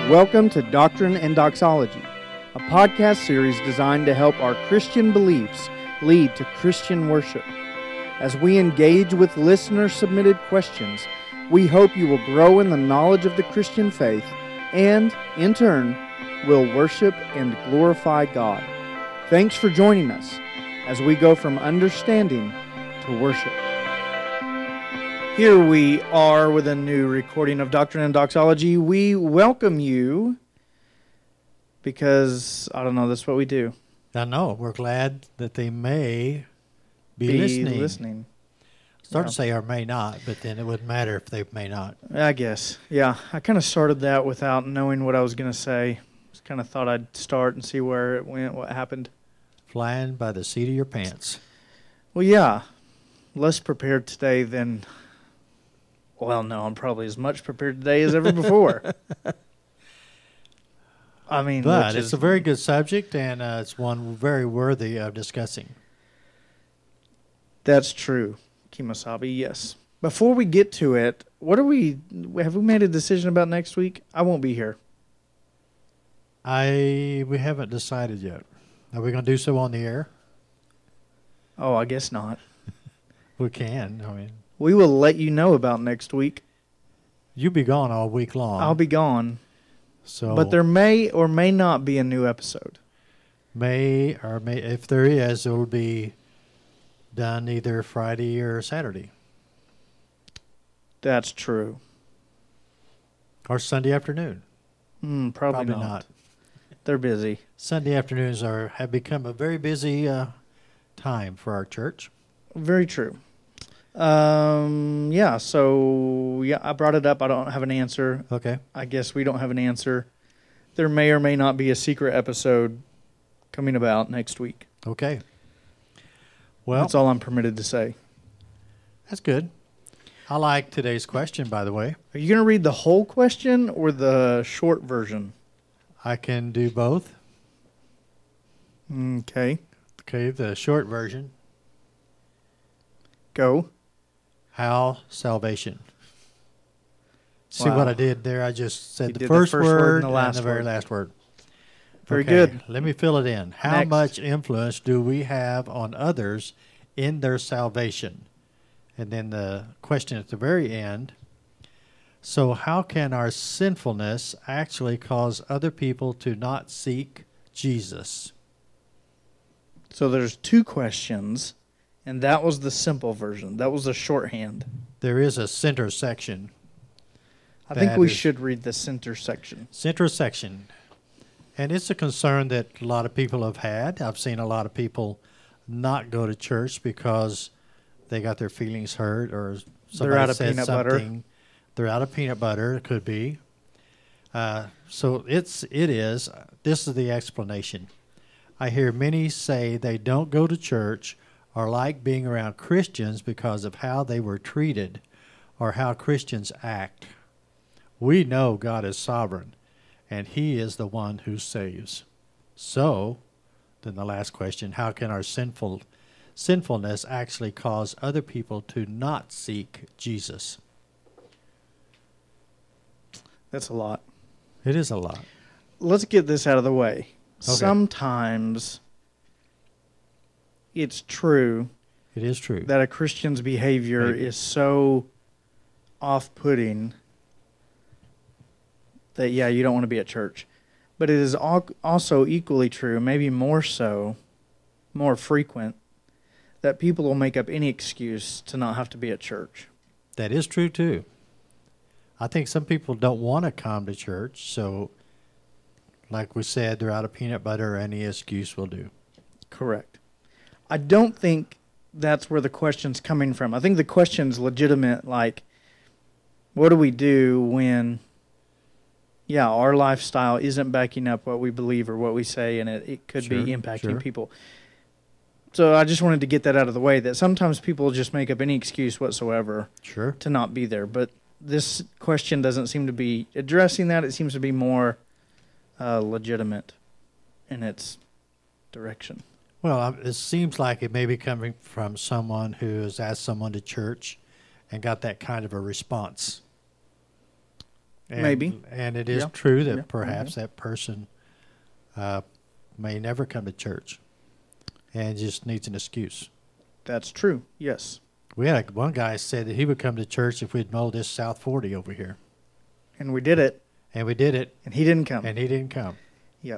Welcome to Doctrine and Doxology, a podcast series designed to help our Christian beliefs lead to Christian worship. As we engage with listener-submitted questions, we hope you will grow in the knowledge of the Christian faith and, in turn, will worship and glorify God. Thanks for joining us as we go from understanding to worship. Here we are with a new recording of Doctrine and Doxology. We welcome you because, I don't know, that's what we do. I know. We're glad that they may be listening. Start to say or may not, but then it wouldn't matter if they may not. I guess. Yeah, I kind of started that without knowing what I was going to say. Just kind of thought I'd start and see where it went, what happened. Flying by the seat of your pants. Well, yeah. Less prepared today than... Well, no, I'm probably as much prepared today as ever before. I mean, but it's a very good subject, and it's one very worthy of discussing. That's true, Kimosabi, yes. Before we get to it, have we made a decision about next week? I won't be here. We haven't decided yet. Are we going to do so on the air? Oh, I guess not. We can, We will let you know about next week. You'll be gone all week long. I'll be gone. But there may or may not be a new episode. If there is, it will be done either Friday or Saturday. That's true. Or Sunday afternoon. Probably not. They're busy. Sunday afternoons have become a very busy time for our church. Very true. I brought it up. I don't have an answer. Okay. I guess we don't have an answer. There may or may not be a secret episode coming about next week. Okay. Well, that's all I'm permitted to say. That's good. I like today's question, by the way. Are you going to read the whole question or the short version? I can do both. Okay. Okay, the short version. Go. How salvation. See Wow. what I did there? I just said the first word and the very last word. Very good. Let me fill it in. How Next. much influence do we have on others in their salvation? And then the question at the very end. So how can our sinfulness actually cause other people to not seek Jesus? So there's two questions. And that was the simple version. That was the shorthand. There is a center section. I think we should read the center section. Center section. And it's a concern that a lot of people have had. I've seen a lot of people not go to church because they got their feelings hurt or somebody out of said peanut something. butter. They're out of peanut butter. It could be. This is the explanation. I hear many say they don't go to church or like being around Christians because of how they were treated or how Christians act. We know God is sovereign, and He is the one who saves. So, then the last question, how can our sinfulness actually cause other people to not seek Jesus? That's a lot. It is a lot. Let's get this out of the way. Okay. Sometimes... It's true. It is true. That a Christian's behavior is so off-putting that, you don't want to be at church. But it is also equally true, maybe more so, more frequent, that people will make up any excuse to not have to be at church. That is true, too. I think some people don't want to come to church, so like we said, they're out of peanut butter, any excuse will do. Correct. I don't think that's where the question's coming from. I think the question's legitimate, like, what do we do when, our lifestyle isn't backing up what we believe or what we say, and it could be impacting people. So I just wanted to get that out of the way, that sometimes people just make up any excuse whatsoever to not be there. But this question doesn't seem to be addressing that. It seems to be more legitimate in its direction. Well, it seems like it may be coming from someone who has asked someone to church and got that kind of a response. Maybe. And it is Yeah. true that Yeah. perhaps that person may never come to church and just needs an excuse. That's true. Yes. We had one guy said that he would come to church if we'd mow this South 40 over here. And we did it, And we did it, and he didn't come. and he didn't come. Yep.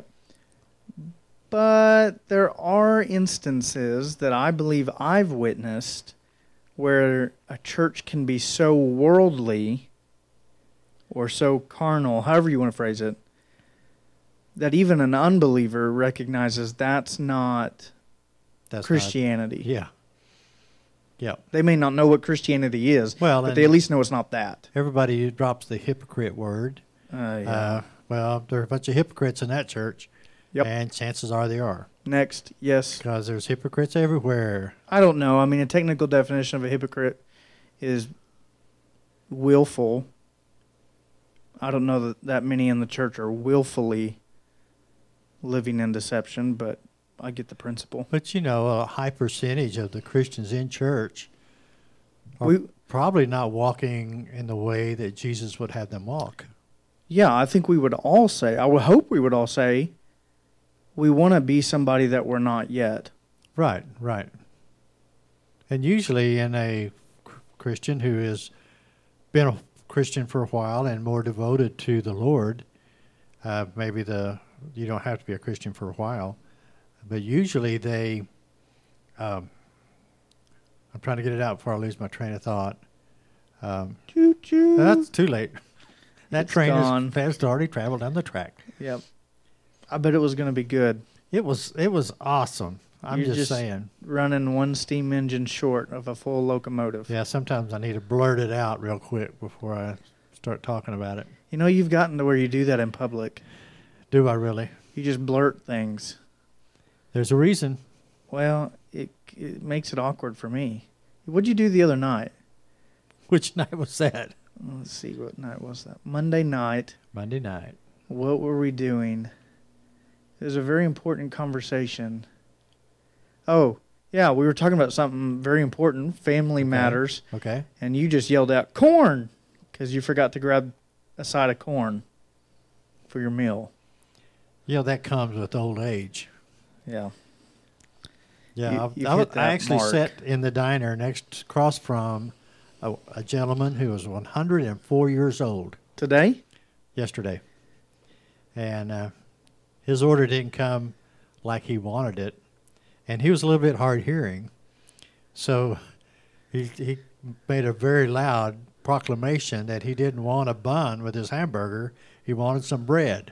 But there are instances that I believe I've witnessed where a church can be so worldly or so carnal, however you want to phrase it, that even an unbeliever recognizes that's not That's Christianity. Not, yeah. Yeah. They may not know what Christianity is, Well, but and they at least know it's not that. everybody drops the hypocrite word. Yeah. Well, there are a bunch of hypocrites in that church. Yep. And chances are they are. Next, yes. Because there's hypocrites everywhere. I don't know. I mean, a technical definition of a hypocrite is willful. I don't know that many in the church are willfully living in deception, but I get the principle. But, a high percentage of the Christians in church are We- probably not walking in the way that Jesus would have them walk. Yeah, I think we would all say, I would hope we would all say, we want to be somebody that we're not yet. Right, right. And usually in a Christian who has been a Christian for a while and more devoted to the Lord, you don't have to be a Christian for a while, but usually they, I'm trying to get it out before I lose my train of thought. Choo-choo. That's too late. That It's train gone. has already traveled down the track. Yep. I bet it was going to be good. It was awesome. I'm You're just saying. Running one steam engine short of a full locomotive. Yeah, sometimes I need to blurt it out real quick before I start talking about it. You've gotten to where you do that in public. Do I really? You just blurt things. There's a reason. Well, it makes it awkward for me. What'd you do the other night? Which night was that? Let's see, what night was that? Monday night. Monday night. What were we doing? It was a very important conversation. Oh, yeah, we were talking about something very important, family matters, Okay. and you just yelled out, corn, because you forgot to grab a side of corn for your meal. That comes with old age. Yeah. Yeah, You've I hit that actually mark. sat in the diner across from a gentleman who was 104 years old Today? yesterday. And his order didn't come like he wanted it. And he was a little bit hard hearing. So he made a very loud proclamation that he didn't want a bun with his hamburger. He wanted some bread.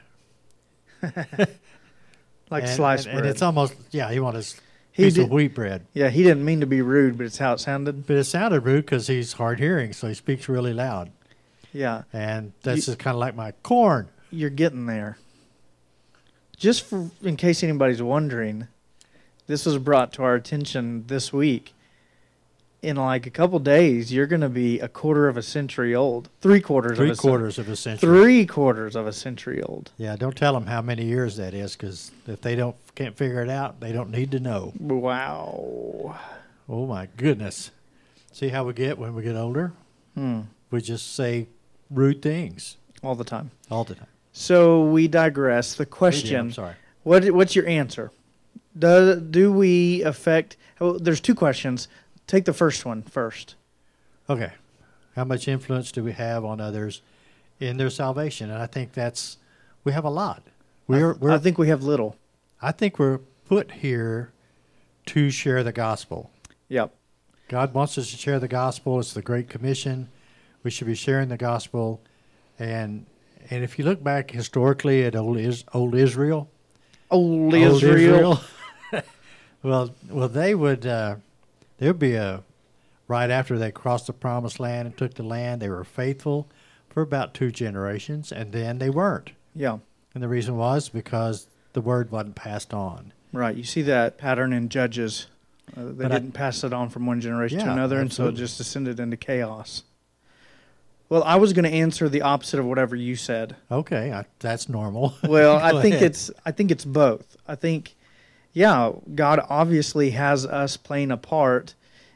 Like sliced bread. And it's almost, he wanted a He piece did- of wheat bread. Yeah, he didn't mean to be rude, but it's how it sounded. But it sounded rude because he's hard hearing, so he speaks really loud. Yeah, And that's just kind of like my corn. you're getting there. Just in case anybody's wondering, this was brought to our attention this week. In like a couple days, you're going to be a quarter of a century old. Three quarters of a Of a century. Three quarters of a century old. Yeah, don't tell them how many years that is, because if they can't figure it out, they don't need to know. Wow. Oh my goodness! See how we get when we get older? We just say rude things All the time. all the time. So we digress. The Yeah, question, I'm sorry. what's your answer? Do we affect... Well, there's two questions. Take the first one first. Okay, how much influence do we have on others in their salvation? And I think we have a lot. I think we have little. I think we're put here to share the gospel. Yep. God wants us to share the gospel. It's the Great Commission. We should be sharing the gospel. And if you look back historically at old Israel, Old Israel. well, they would be right after they crossed the promised land and took the land, they were faithful for about 2 generations, and then they weren't. Yeah. And the reason was because the word wasn't passed on. Right. You see that pattern in Judges. They But didn't pass it on from one generation to Yeah, another, and so it absolutely. just descended into chaos. Well, I was going to answer the opposite of whatever you said. Okay, that's normal. Well, Go ahead. I think it's both. I think, yeah, God obviously has us playing a part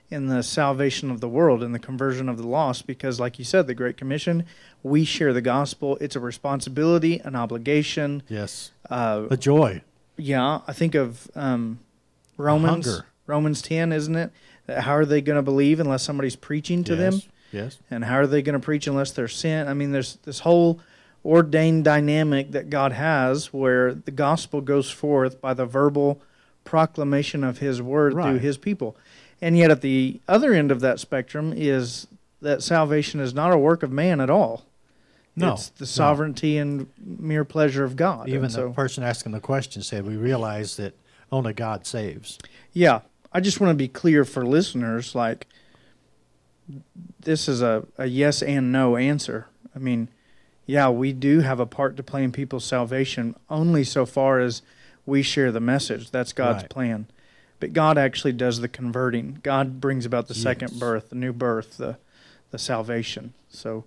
in the salvation of the world and the conversion of the lost, because like you said, the Great Commission, we share the gospel. It's a responsibility, an obligation. Yes. A joy. Yeah, I think of Romans hunger. Romans 10, isn't it? How are they going to believe unless somebody's preaching to them? Yes. And how are they going to preach unless they're sent? I mean, there's this whole ordained dynamic that God has where the gospel goes forth by the verbal proclamation of his word through his people. And yet at the other end of that spectrum is that salvation is not a work of man at all. No. It's the sovereignty and mere pleasure of God. Even the person asking the question said, we realize that only God saves. Yeah. I just want to be clear for listeners, like, this is a yes and no answer. I mean, yeah, we do have a part to play in people's salvation only so far as we share the message. That's God's plan. But God actually does the converting. God brings about the second birth, the new birth, the salvation. So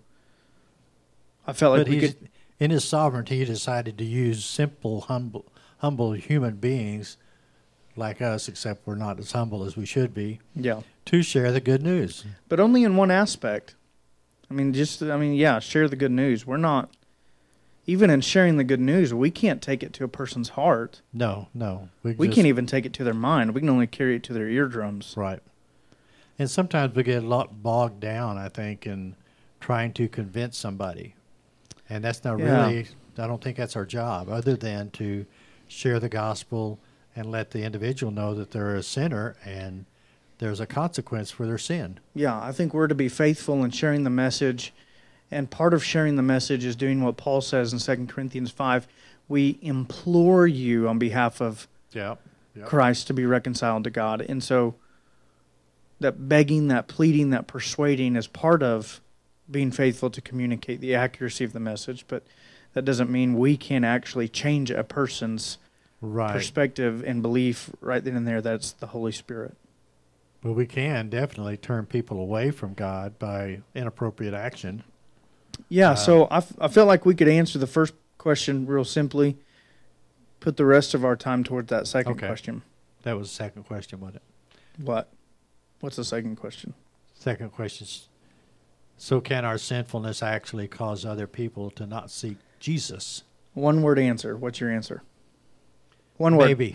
I felt like in his sovereignty, he decided to use simple, humble human beings like us, except we're not as humble as we should be, to share the good news. But only in one aspect. Share the good news. We're not, even in sharing the good news, we can't take it to a person's heart. No. We can't even take it to their mind. We can only carry it to their eardrums. Right. And sometimes we get a lot bogged down, I think, in trying to convince somebody. And that's not really, I don't think that's our job, other than to share the gospel and let the individual know that they're a sinner and there's a consequence for their sin. Yeah, I think we're to be faithful in sharing the message. And part of sharing the message is doing what Paul says in 2 Corinthians 5. We implore you on behalf of Christ to be reconciled to God. And so that begging, that pleading, that persuading is part of being faithful to communicate the accuracy of the message. But that doesn't mean we can actually change a person's perspective and belief right then and there. That's the Holy Spirit. Well, we can definitely turn people away from God by inappropriate action. Yeah, so I felt like we could answer the first question real simply, put the rest of our time toward that second question. That was the second question, wasn't it? What? What's the second question? Second question is, so can our sinfulness actually cause other people to not seek Jesus? One word answer. What's your answer? One word. Maybe.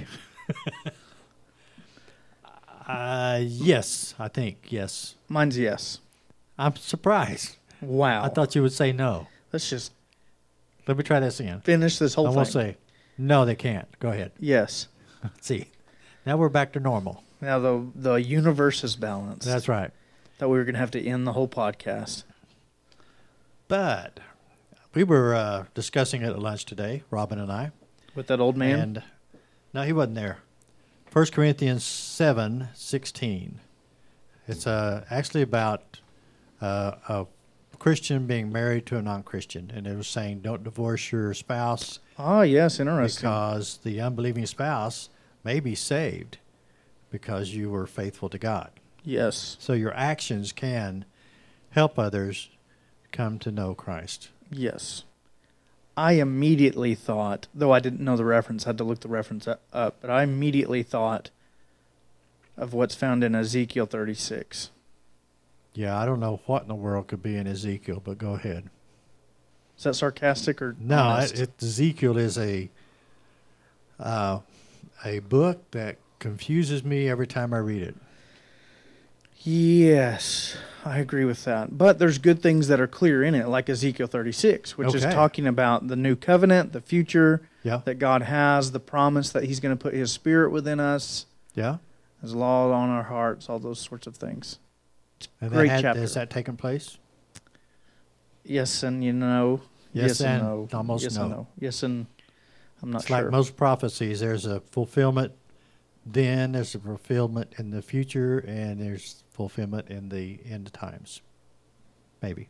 Yes, I think, yes. Mine's yes. I'm surprised. Wow. I thought you would say no. Let's just Let me try this again. finish this whole I thing. won't say, no, they can't. Go ahead. Yes. Let's see. Now we're back to normal. Now the universe is balanced. That's right. Thought we were going to have to end the whole podcast. But we were discussing it at lunch today, Robin and I. With that old man? And no, he wasn't there. 1 Corinthians 7:16. It's actually about a Christian being married to a non-Christian. And it was saying, don't divorce your spouse. Ah, yes, interesting. Because the unbelieving spouse may be saved because you were faithful to God. Yes. So your actions can help others come to know Christ. Yes. I immediately thought, though I didn't know the reference, I had to look the reference up, but I immediately thought of what's found in Ezekiel 36. Yeah, I don't know what in the world could be in Ezekiel, but go ahead. Is that sarcastic or No, honest? Ezekiel is a book that confuses me every time I read it. Yes, I agree with that. But there's good things that are clear in it, like Ezekiel 36, which is talking about the new covenant, the future that God has, the promise that he's going to put his spirit within us, his law on our hearts, all those sorts of things. And Great chapter. Has that taken place? Yes and no. Yes and no. almost yes no. And no. Yes and I'm not It's sure. like most prophecies. There's a fulfillment then, there's a fulfillment in the future, and there's fulfillment in the end times. Maybe.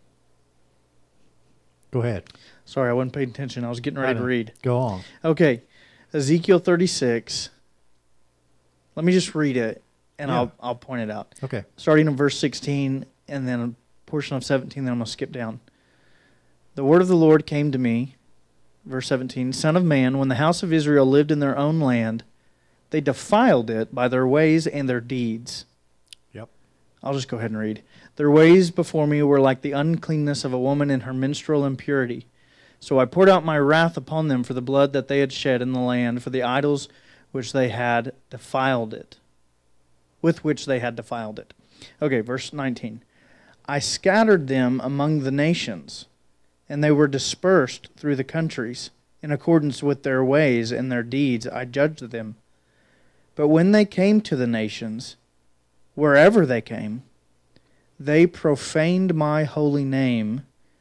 Go ahead. Sorry, I wasn't paying attention. I was getting ready to read. Go on. Okay, Ezekiel 36. Let me just read it, and I'll point it out. Okay. Starting in verse 16, and then a portion of 17, then I'm going to skip down. The word of the Lord came to me, verse 17, Son of man, when the house of Israel lived in their own land, they defiled it by their ways and their deeds. Yep. I'll just go ahead and read. Their ways before me were like the uncleanness of a woman in her menstrual impurity. So I poured out my wrath upon them for the blood that they had shed in the land, for the idols which they had defiled it, with which they had defiled it. Okay, verse 19. I scattered them among the nations, and they were dispersed through the countries. In accordance with their ways and their deeds, I judged them. But when they came to the nations, wherever they came, they profaned my holy name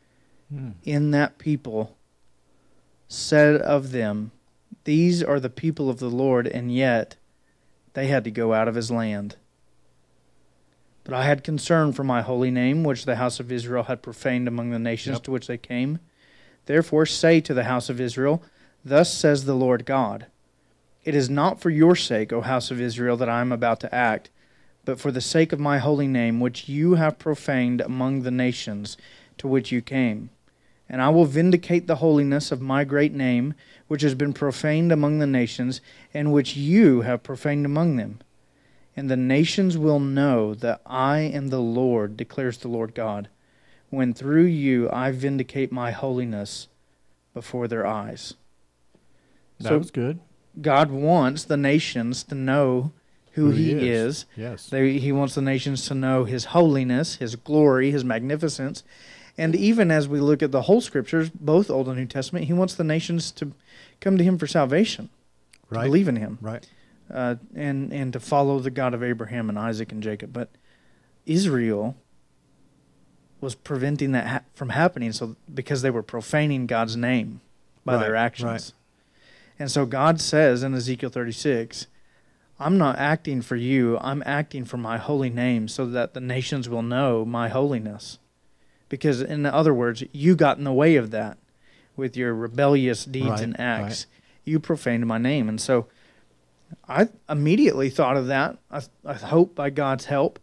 in that people, said of them, these are the people of the Lord, and yet they had to go out of his land. But I had concern for my holy name, which the house of Israel had profaned among the nations to which they came. Therefore say to the house of Israel, thus says the Lord God, it is not for your sake, O house of Israel, that I am about to act, but for the sake of my holy name, which you have profaned among the nations to which you came. And I will vindicate the holiness of my great name, which has been profaned among the nations, and which you have profaned among them. And the nations will know that I am the Lord, declares the Lord God, when through you I vindicate my holiness before their eyes. That was good. God wants the nations to know who he is. Yes. He wants the nations to know his holiness, his glory, his magnificence. And even as we look at the whole scriptures, both Old and New Testament, he wants the nations to come to him for salvation, to believe in him, and to follow the God of Abraham and Isaac and Jacob. But Israel was preventing that from happening, so because they were profaning God's name by their actions. Right. And so God says in Ezekiel 36, I'm not acting for you, I'm acting for my holy name so that the nations will know my holiness. Because in other words, you got in the way of that with your rebellious deeds and acts. You profaned my name. And so I immediately thought of that, I hope by God's help,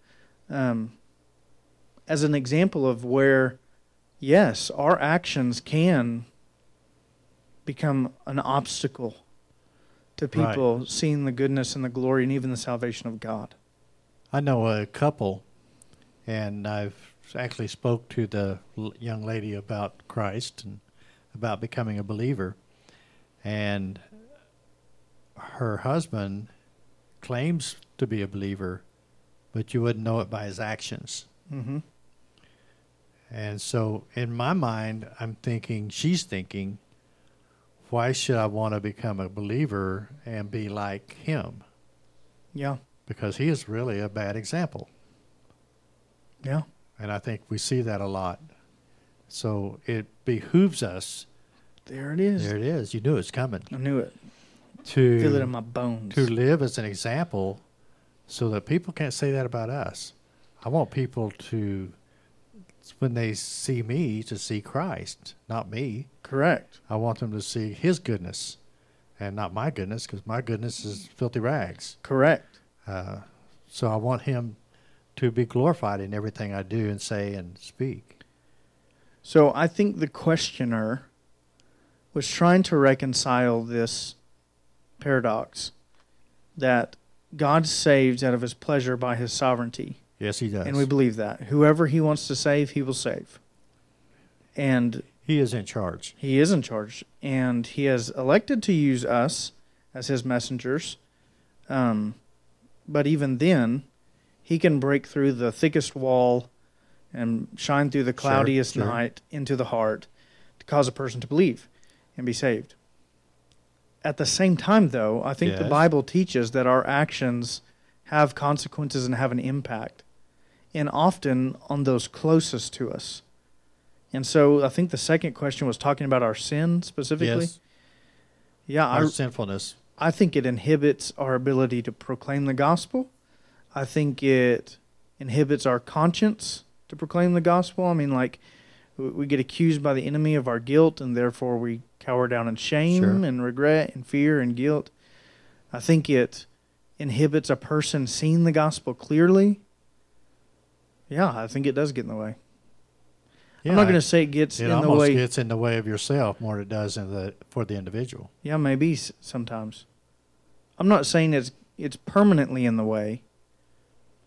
as an example of where, yes, our actions can become an obstacle to people seeing the goodness and the glory and even the salvation of God. I know a couple, and I've actually spoke to the young lady about Christ and about becoming a believer, and her husband claims to be a believer, but you wouldn't know it by his actions. Mm-hmm. And so in my mind, she's thinking, why should I want to become a believer and be like him? Yeah. Because he is really a bad example. Yeah. And I think we see that a lot. So it behooves us. There it is. There it is. You knew it's coming. I knew it. To feel it in my bones. To live as an example so that people can't say that about us. I want people to, when they see me, to see Christ, not me. Correct. I want them to see his goodness and not my goodness, because my goodness is filthy rags. Correct. So I want him to be glorified in everything I do and say and speak. So I think the questioner was trying to reconcile this paradox that God saves out of his pleasure by his sovereignty. Yes, he does. And we believe that. Whoever he wants to save, he will save. And he is in charge. He is in charge. And he has elected to use us as his messengers. But even then, he can break through the thickest wall and shine through the cloudiest night into the heart to cause a person to believe and be saved. At the same time, though, I think the Bible teaches that our actions have consequences and have an impact, and often on those closest to us. And so I think the second question was talking about our sin specifically. Yes. Yeah, our sinfulness. I think it inhibits our ability to proclaim the gospel. I think it inhibits our conscience to proclaim the gospel. I mean, like, we get accused by the enemy of our guilt, and therefore we cower down in shame and regret and fear and guilt. I think it inhibits a person seeing the gospel clearly. Yeah, I think it does get in the way. Yeah, I'm not going to say it gets in the way. It almost gets in the way of yourself more than it does for the individual. Yeah, maybe sometimes. I'm not saying it's permanently in the way.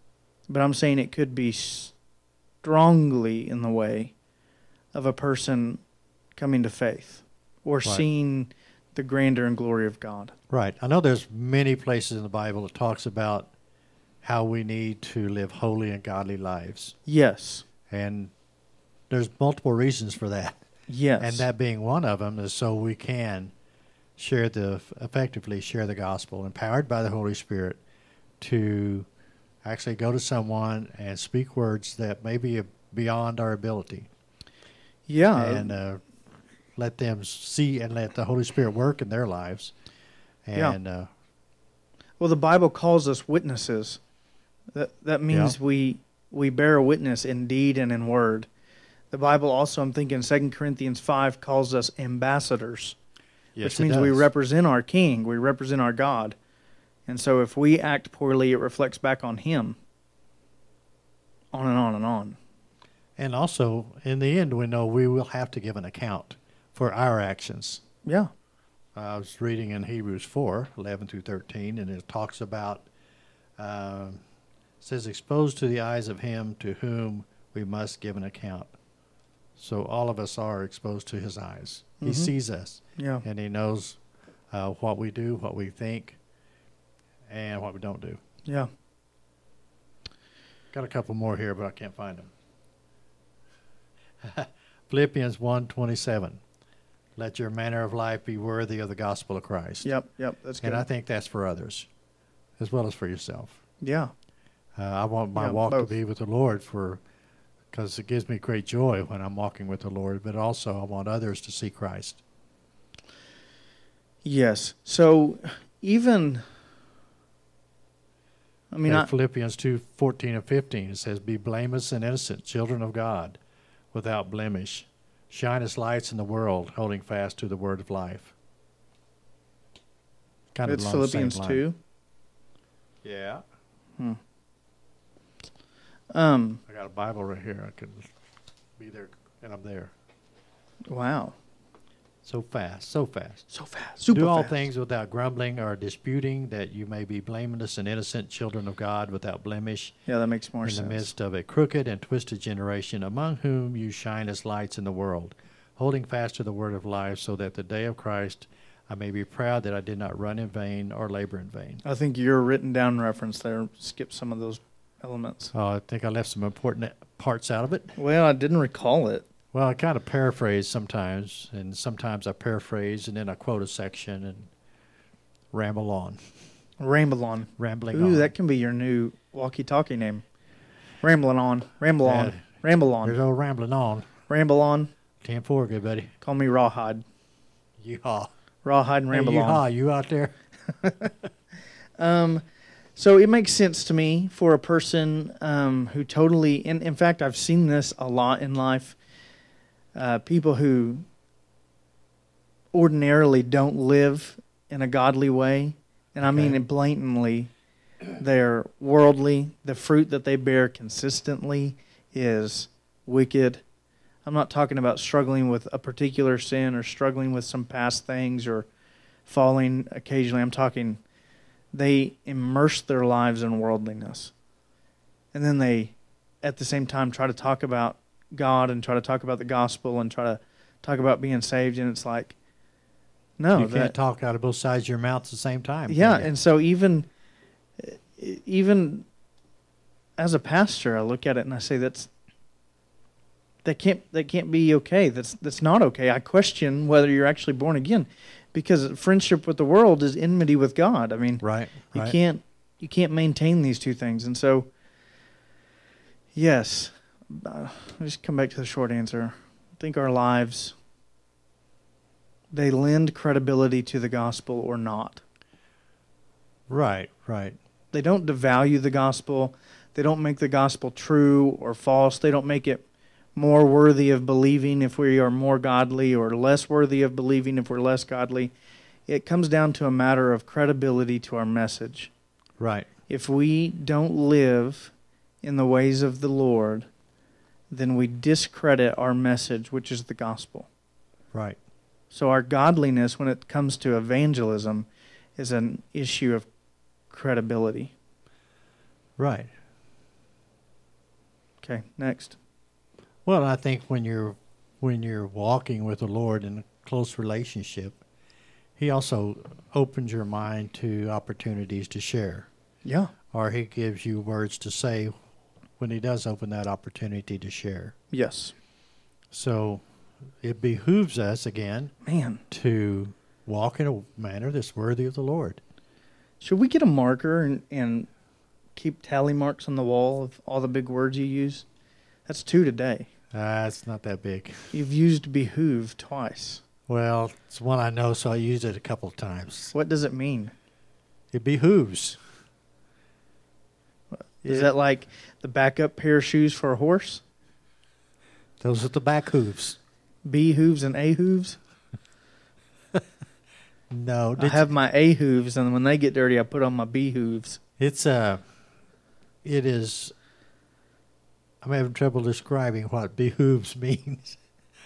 but I'm saying it could be strongly in the way of a person coming to faith or seeing the grandeur and glory of God. Right. I know there's many places in the Bible that talks about how we need to live holy and godly lives. Yes. And there's multiple reasons for that. Yes. And that being one of them is so we can effectively share the gospel, empowered by the Holy Spirit to actually go to someone and speak words that may be beyond our ability. Yeah. And let them see and let the Holy Spirit work in their lives. And well, the Bible calls us witnesses. That means we bear a witness in deed and in word. The Bible also, I'm thinking 2 Corinthians 5 calls us ambassadors, which means we represent our King, we represent our God. And so if we act poorly, it reflects back on Him. On and on and on. And also, in the end, we know we will have to give an account for our actions. Yeah. I was reading in Hebrews 4, 11 through 13, and it talks about, says, exposed to the eyes of him to whom we must give an account. So all of us are exposed to his eyes. He sees us. Yeah. And he knows what we do, what we think, and what we don't do. Yeah. Got a couple more here, but I can't find them. Philippians 1:27. Let your manner of life be worthy of the gospel of Christ. Yep, that's good. And I think that's for others, as well as for yourself. Yeah. I want my walk to be with the Lord because it gives me great joy when I'm walking with the Lord, but also I want others to see Christ. Yes. So even, Philippians 2:14 and 15, it says, be blameless and innocent, children of God, without blemish. Shine as lights in the world, holding fast to the word of life. Kind it's of along the Philippians same line. 2. Yeah. I got a Bible right here. I could be there, and I'm there. Wow. So fast. So fast. Super Do all fast. things without grumbling or disputing, that you may be blameless and innocent children of God without blemish. Yeah, that makes more sense. In the midst of a crooked and twisted generation, among whom you shine as lights in the world, holding fast to the word of life, so that the day of Christ I may be proud that I did not run in vain or labor in vain. I think your written down reference there skipped some of those elements. I think I left some important parts out of it. Well, I didn't recall it. Well, I kind of paraphrase sometimes, and sometimes I paraphrase and then I quote a section and ramble on. Ramble on. Rambling on. on. That can be your new walkie-talkie name. Rambling on. Ramble on. Ramble on. There's old rambling on. Ramble on. 10-4, good buddy. Call me Rawhide. Yeehaw. Rawhide and ramble on. Yeehaw, you out there? So it makes sense to me for a person who totally, in fact, I've seen this a lot in life. People who ordinarily don't live in a godly way, and I mean it blatantly, they're worldly. The fruit that they bear consistently is wicked. I'm not talking about struggling with a particular sin or struggling with some past things or falling occasionally. I'm talking they immerse their lives in worldliness. And then they, at the same time, try to talk about God and try to talk about the gospel and try to talk about being saved. And it's like, no. You can't talk out of both sides of your mouth at the same time. Yeah, and so even as a pastor, I look at it and I say that can't be okay. That's not okay. I question whether you're actually born again, because friendship with the world is enmity with God. I mean, you can't maintain these two things. And so, yes, I'll just come back to the short answer. I think our lives, they lend credibility to the gospel or not. Right. They don't devalue the gospel. They don't make the gospel true or false. They don't make it more worthy of believing if we are more godly or less worthy of believing if we're less godly. It comes down to a matter of credibility to our message. Right. If we don't live in the ways of the Lord, then we discredit our message, which is the gospel. Right. So our godliness, when it comes to evangelism, is an issue of credibility. Right. Okay, next. Well, I think when you're walking with the Lord in a close relationship, He also opens your mind to opportunities to share, Yeah. or He gives you words to say when He does open that opportunity to share. Yes. So it behooves us again Man, to walk in a manner that's worthy of the Lord. should we get a marker and keep tally marks on the wall of all the big words you use? That's 2 today. It's not that big. You've used behoove twice. Well, it's one I know, so I used it a couple of times. What does it mean? It behooves. Is that like the backup pair of shoes for a horse? Those are the back hooves. B hooves and A hooves? No, I have my A hooves, and when they get dirty, I put on my B hooves. it is. I'm having trouble describing what behooves means.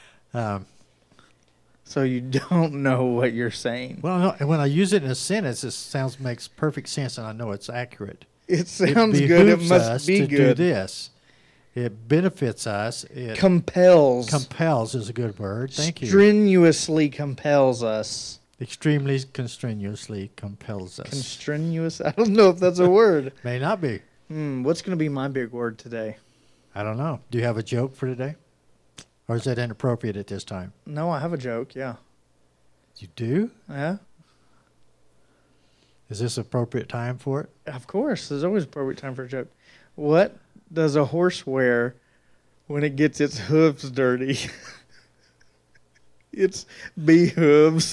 So you don't know what you're saying. Well, no, and when I use it in a sentence, it makes perfect sense, and I know it's accurate. It sounds good. It behooves must us be to good. do this. It benefits us. It Compels. compels is a good word. Thank you. Strenuously compels us. Extremely strenuously compels us. Constrenuous? I don't know if that's a word. May not be. What's going to be my big word today? I don't know. Do you have a joke for today? Or is that inappropriate at this time? No, I have a joke, yeah. You do? Yeah? Is this appropriate time for it? Of course. There's always appropriate time for a joke. What does a horse wear when it gets its hooves dirty? Its behooves.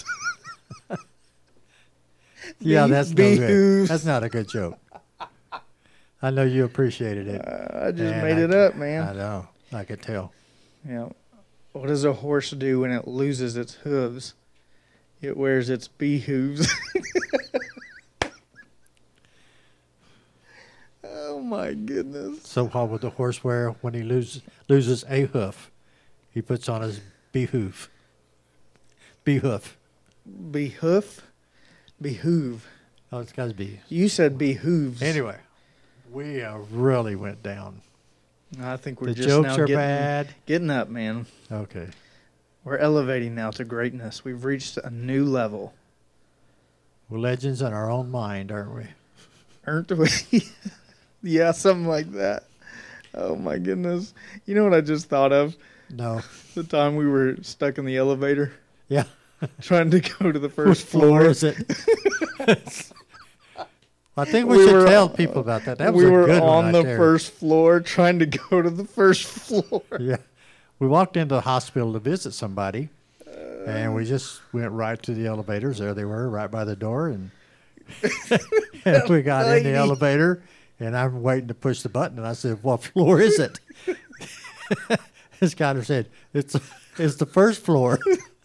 Yeah, that's no good. behooves. That's not a good joke. I know you appreciated it. I just And made it up, man. I know. I could tell. Yeah. What does a horse do when it loses its hooves? It wears its behooves. Oh my goodness. So what would the horse wear when he loses a hoof? He puts on his behoof. Behoof. Behoof? Behoove. Oh, it's got to be. You said behooves. Anyway, we really went down. I think we're The just jokes now are getting, bad. getting up, man. Okay. We're elevating now to greatness. We've reached a new level. We're legends in our own mind, aren't we? Aren't we? Yeah, something like that. Oh my goodness. You know what I just thought of? No. The time we were stuck in the elevator Yeah. trying to go to the Which first floor floor. is it? I think we We should were- tell people about that. That was We a were good one on right the there. first floor trying to go to the first floor. Yeah. We walked into the hospital to visit somebody, and we just went right to the elevators. There they were, right by the door. And, and we got in Lady. the elevator, and I'm waiting to push the button. And I said, "What floor is it?" This guy said, it's the first floor."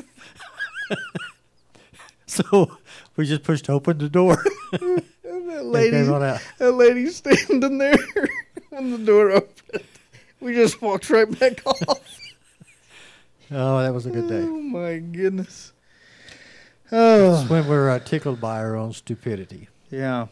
So we just pushed open the door. And that and lady, came on out. that lady standing there when the door opened. We just walked right back off. Oh, that was a good day. Oh my goodness. It's Oh when we're tickled by our own stupidity. yeah.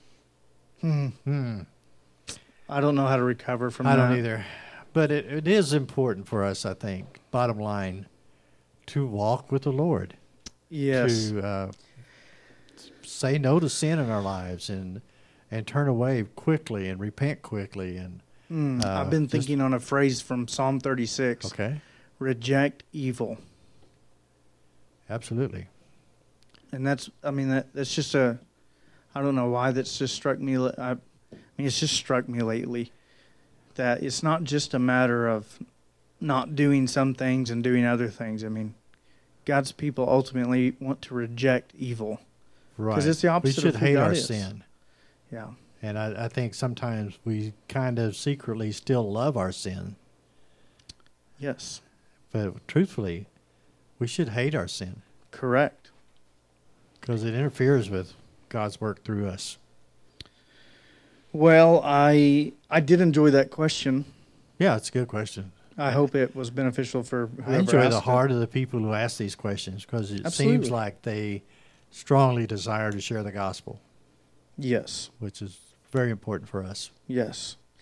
I don't know how to recover from I that. don't either. But it is important for us, I think, bottom line, to walk with the Lord. Yes. To say no to sin in our lives and turn away quickly and repent quickly. And I've been thinking on a phrase from Psalm 36. Okay, Reject evil. absolutely. And that's just I don't know why that's just struck me. It's just struck me lately that it's not just a matter of not doing some things and doing other things. I mean, God's people ultimately want to reject evil. Right. it's the opposite We of should who hate God our is. sin. Yeah. And I think sometimes we kind of secretly still love our sin. Yes. But truthfully, we should hate our sin Correct. because it interferes with God's work through us. Well, I did enjoy that question. Yeah, it's a good question. I hope it was beneficial for whoever I enjoy the asked heart of the people who ask these questions because it Absolutely. seems like they strongly desire to share the gospel, Yes. which is very important for us. Yes.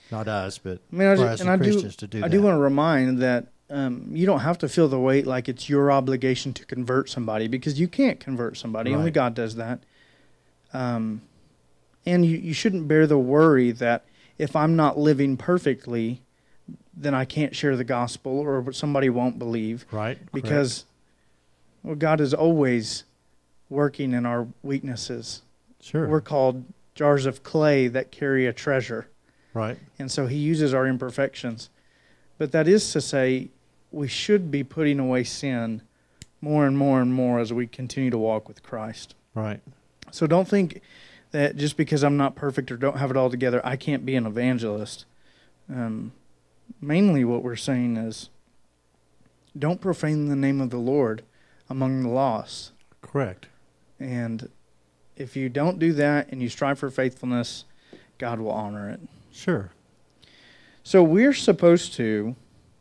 Not us, but I mean, for us as Christians to do that. I do want to remind that you don't have to feel the weight like it's your obligation to convert somebody, because you can't convert somebody. Right. Only God does that. And you shouldn't bear the worry that if I'm not living perfectly, then I can't share the gospel or somebody won't believe. Right. Because well, God is always working in our weaknesses. Sure. We're called jars of clay that carry a treasure. Right. And so he uses our imperfections. But that is to say, we should be putting away sin more and more and more as we continue to walk with Christ. Right. So don't think that just because I'm not perfect or don't have it all together, I can't be an evangelist. Mainly what we're saying is, don't profane the name of the Lord among the lost. Correct. And if you don't do that and you strive for faithfulness, God will honor it. Sure. So we're supposed to,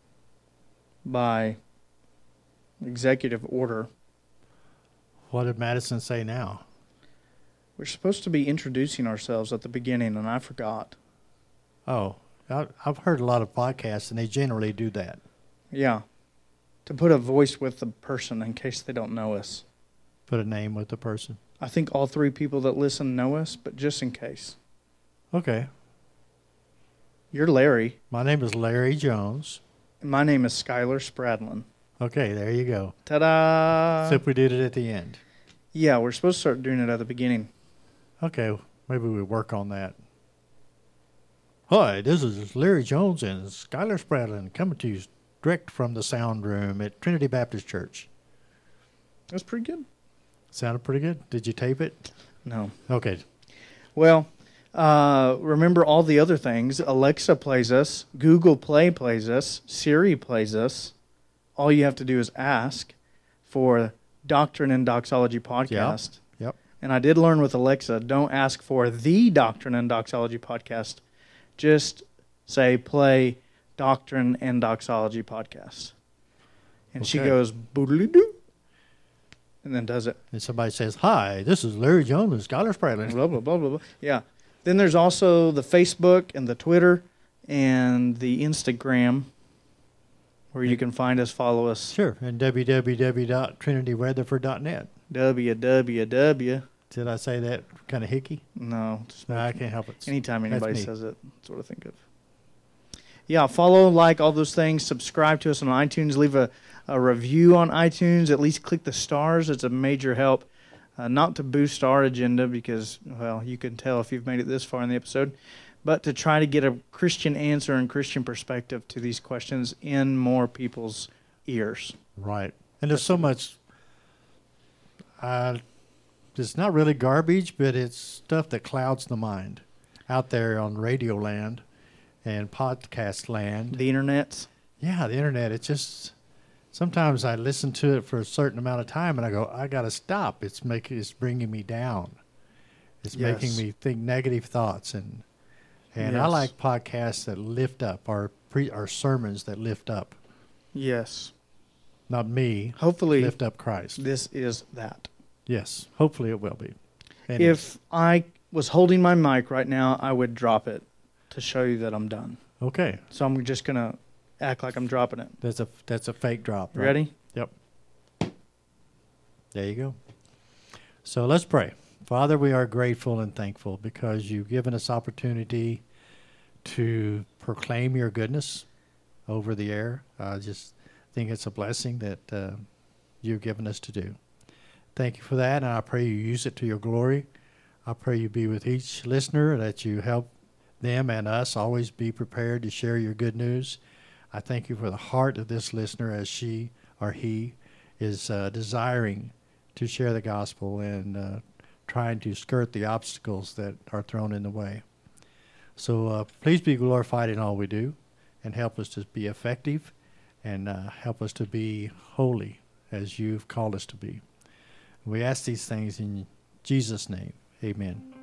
by executive order, What did Madison say now? we're supposed to be introducing ourselves at the beginning, and I forgot. Oh, I've heard a lot of podcasts, and they generally do that. Yeah. To put a voice with the person in case they don't know us. Put a name with the person. I think all three people that listen know us, but just in case. Okay. You're Larry. My name is Larry Jones. And my name is Skylar Spradlin. Okay, there you go. Ta-da! Except we did it at the end. Yeah, we're supposed to start doing it at the beginning. Okay, maybe we work on that. Hi, this is Larry Jones and Skylar Spradlin coming to you direct from the sound room at Trinity Baptist Church. That's pretty good. Sounded pretty good. Did you tape it? No. Okay. Well, remember all the other things. Alexa plays us. Google Play plays us. Siri plays us. All you have to do is ask for Doctrine and Doxology Podcast. Yep. And I did learn with Alexa, don't ask for the Doctrine and Doxology Podcast. Just say, play Doctrine and Doxology Podcast. And she Okay. goes, boodly-doo, and then does it. And somebody says, hi, this is Larry Jones and Skylar Spradlin. Blah, blah, blah, blah, blah. Yeah. Then there's also the Facebook and the Twitter and the Instagram where you can find us, follow us. Sure, and www.trinityweatherford.net. www. Did I say that kind of hickey? No. Just No, I can't help it. anytime That's anybody me. says it, that's what I think of. Yeah, follow, like, all those things. Subscribe to us on iTunes. Leave a review on iTunes. At least click the stars. It's a major help. Not to boost our agenda because, well, you can tell if you've made it this far in the episode, but to try to get a Christian answer and Christian perspective to these questions in more people's ears. Right. And there's so much, it's not really garbage, but it's stuff that clouds the mind out there on radio land and podcast land. The internets. Yeah, the internet. It's just, sometimes I listen to it for a certain amount of time and I go, I got to stop. It's bringing me down. It's Yes. making me think negative thoughts. And I Yes. like podcasts that lift up, our sermons that lift up. Yes. Not me. Hopefully, Lift up Christ. this is that. Yes. Hopefully it will be. Anyway. If I was holding my mic right now, I would drop it to show you that I'm done. Okay. So I'm just going to act like I'm dropping it. That's a fake drop. Right? Ready? Yep. There you go. So let's pray. Father, we are grateful and thankful because you've given us opportunity to proclaim your goodness over the air. I just think it's a blessing that you've given us to do. Thank you for that, and I pray you use it to your glory. I pray you be with each listener, that you help them and us always be prepared to share your good news. I thank you for the heart of this listener as she or he is desiring to share the gospel and trying to skirt the obstacles that are thrown in the way. So please be glorified in all we do and help us to be effective and help us to be holy as you've called us to be. We ask these things in Jesus' name. Amen.